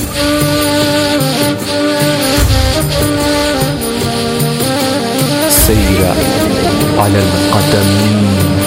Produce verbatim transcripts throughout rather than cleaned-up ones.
سير على القدم.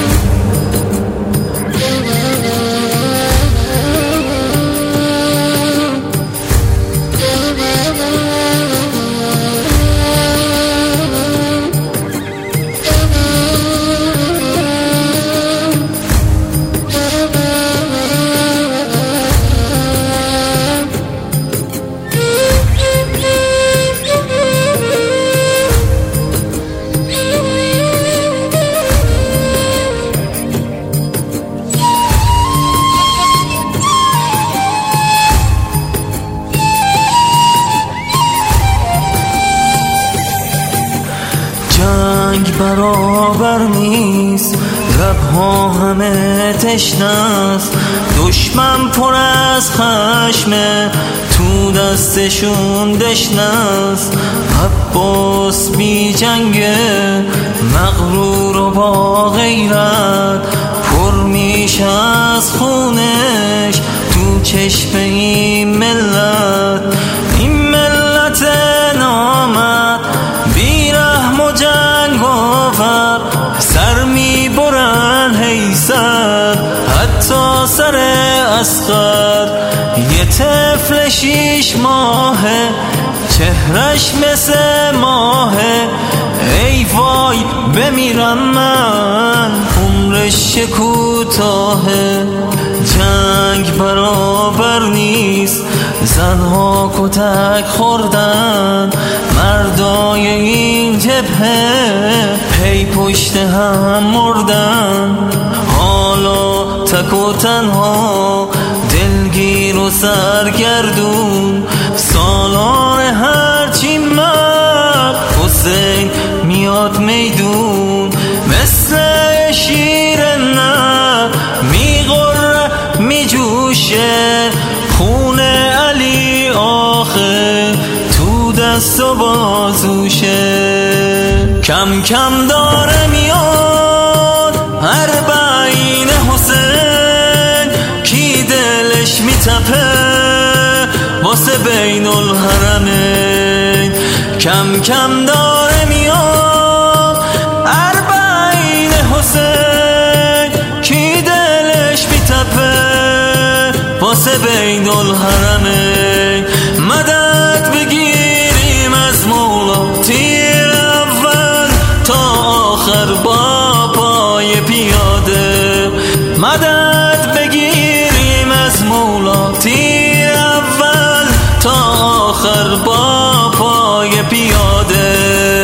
جنگ برابر نیست، لبها همه تشنست، دشمن پر از خشمه، تو دستشون دشنست. عباس بی جنگه، مغرور و با غیرت، پر میشه از خونش تو چشم این ملت. این ملت نامد بی رحم و جنگ آور، سر میبرن حیثر حتی سر اصغر. یه طفل شیش ماهه، چهرش مثل ماهه، ای وای بمیرم من عمرش کوتاهه. جنگ برابر نیست، زنها کتک خوردن، مردای این جبهه پی پشت هم مردن. حالا تک و تنها، دلگیر و سرگردون، سالار هرچی مرد حسین میاد میدون. مثل شیر نه میغره میجوشه، خون علی آخه تو دست و بازوشه. کم کم داره میاد اربعین حسین، کی دلش میتپه واسه بین الحرمین. کم کم داره میاد اربعین حسین، کی دلش میتپه واسه بین الحرمین. مدد بگیریم از مولا، تیر اول تا آخر با پای پیاده. مدد بگیریم از مولا، تیر اول تا آخر با پای پیاده.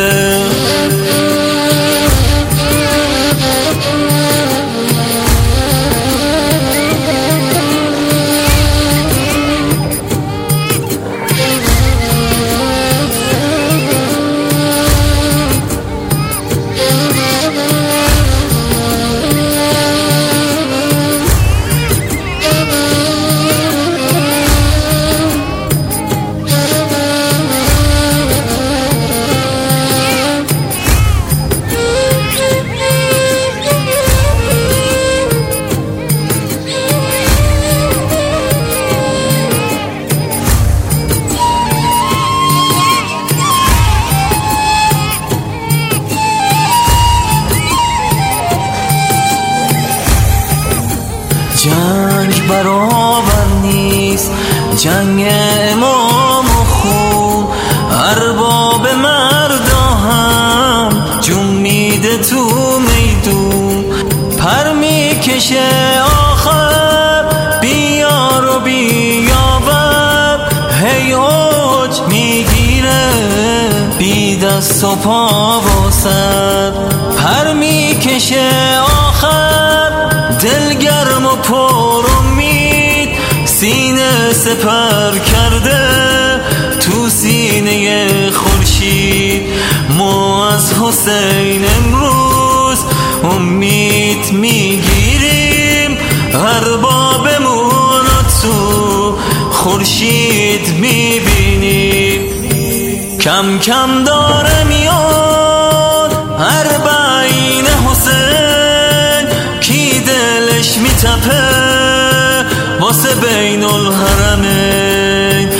جنگ برابر نیست، جنگ امام و خون، ارباب مردا هم جون میده تو میدون. پر میکشه آخر بیار و بیاور، هی اوج میگیره بی دست و پا و سر. پر میکشه آخر دلگرم و پر امید، سینه سپر کرده تو سینه خورشید. ما از حسین امروز امید میگیریم، اربابمون تو خورشید میبینیم. کم کم داره میاد اربعین حسین، کی دلش میتپه واسه بین الحرمین.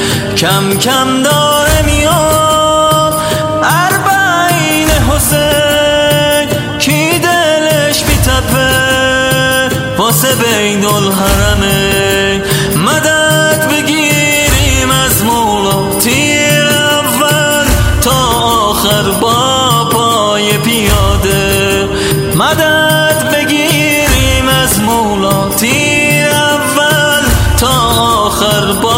کم کم داره میاد اربعین حسین کی دلش میتپه واسه بین الحرمین مدد بگیریم از مولا تیر اول تا آخر با پای پیاده مدد بگیریم از مولا تیر اول تا آخر با